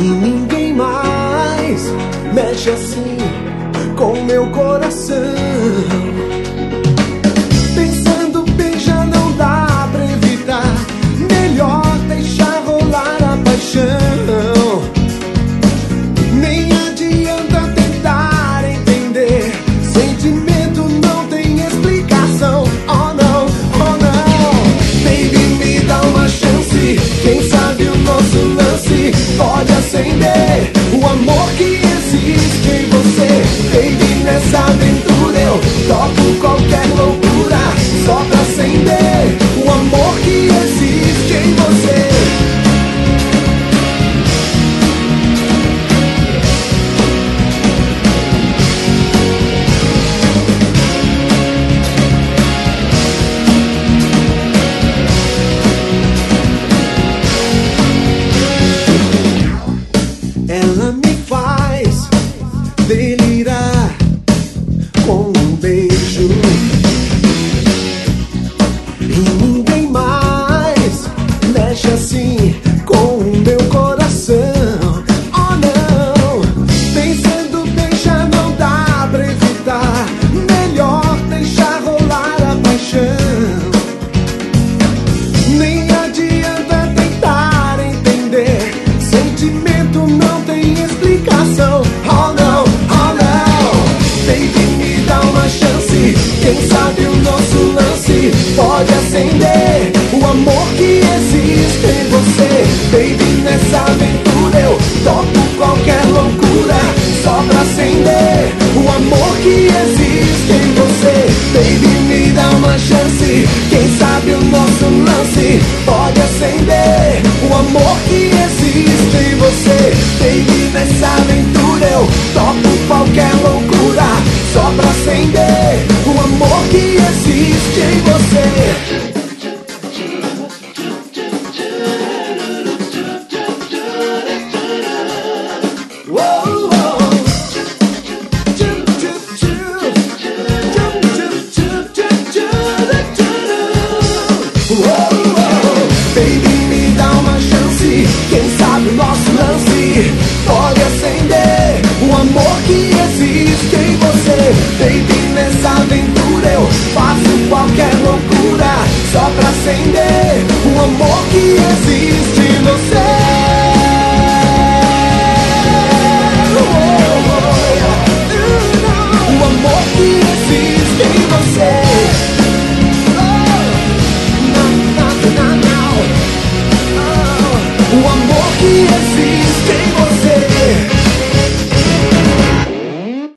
E ninguém mais mexe assim com meu coração. Pensando bem, já não dá pra evitar. Melhor deixar rolar a paixão. Nem adianta tentar entender. Sentimento não tem explicação. Oh não, oh não. Baby, me dá uma chance. Quem sabe o nosso lance pode acender o amor que existe em você. Baby, nessa aventura eu topo qualquer loucura só pra acender o amor que existe em você. Ela me faz delirar com um beijo. E ninguém mais mexe assim com o meu coração. Oh não, pensando bem, já não dá pra evitar. Melhor deixar rolar a paixão. Nem adianta tentar entender. Sentimento não tem explicação. Oh não, oh não. Baby, me dá uma chance. Quem sabe o nosso lance pode acender o amor que existe em você. Baby, nessa